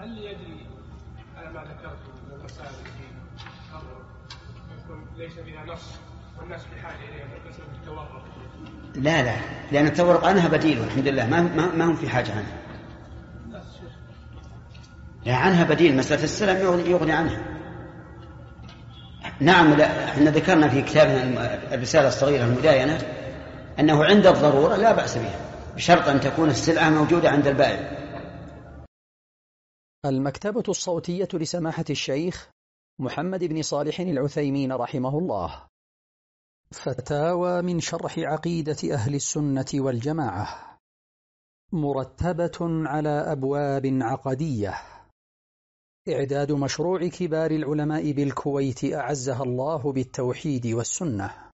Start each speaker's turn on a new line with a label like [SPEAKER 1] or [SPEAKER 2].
[SPEAKER 1] هل يجري على ما ذكرت من المسائل التي يكون ليس فيها نص والناس بحاجة إليها مثل التورق؟
[SPEAKER 2] لا، لأن التورق عنها بديل والحمد لله ما هم في حاجة عنها. لا، عنها بديل، مسألة السلام يغني عنها. نعم، احنا ذكرنا في كتابنا الرسالة الصغيرة المداينة أنه عند الضرورة لا بأس بها بشرط أن تكون السلعة موجودة عند البائع.
[SPEAKER 3] المكتبة الصوتية لسماحة الشيخ محمد بن صالح العثيمين رحمه الله. فتاوى من شرح عقيدة أهل السنة والجماعة، مرتبة على أبواب عقدية. إعداد مشروع كبار العلماء بالكويت أعزها الله بالتوحيد والسنة.